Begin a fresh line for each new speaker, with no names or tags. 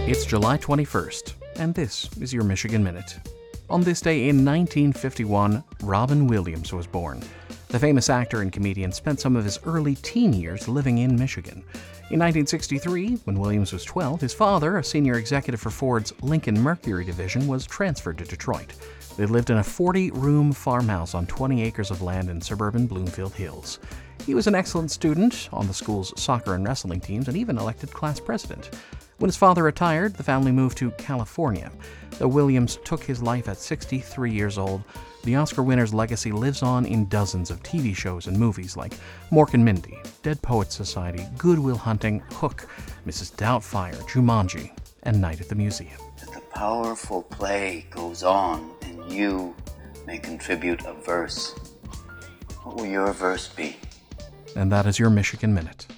It's July 21st, and this is your Michigan Minute. On this day in 1951, Robin Williams was born. The famous actor and comedian spent some of his early teen years living in Michigan. In 1963, when Williams was 12, his father, a senior executive for Ford's Lincoln Mercury division, was transferred to Detroit. They lived in a 40-room farmhouse on 20 acres of land in suburban Bloomfield Hills. He was an excellent student on the school's soccer and wrestling teams and even elected class president. When his father retired, the family moved to California. Though Williams took his life at 63 years old, the Oscar winner's legacy lives on in dozens of TV shows and movies like Mork and Mindy, Dead Poets Society, Good Will Hunting, Hook, Mrs. Doubtfire, Jumanji, and Night at the Museum.
The powerful play goes on, and you may contribute a verse. What will your verse be?
And that is your Michigan Minute.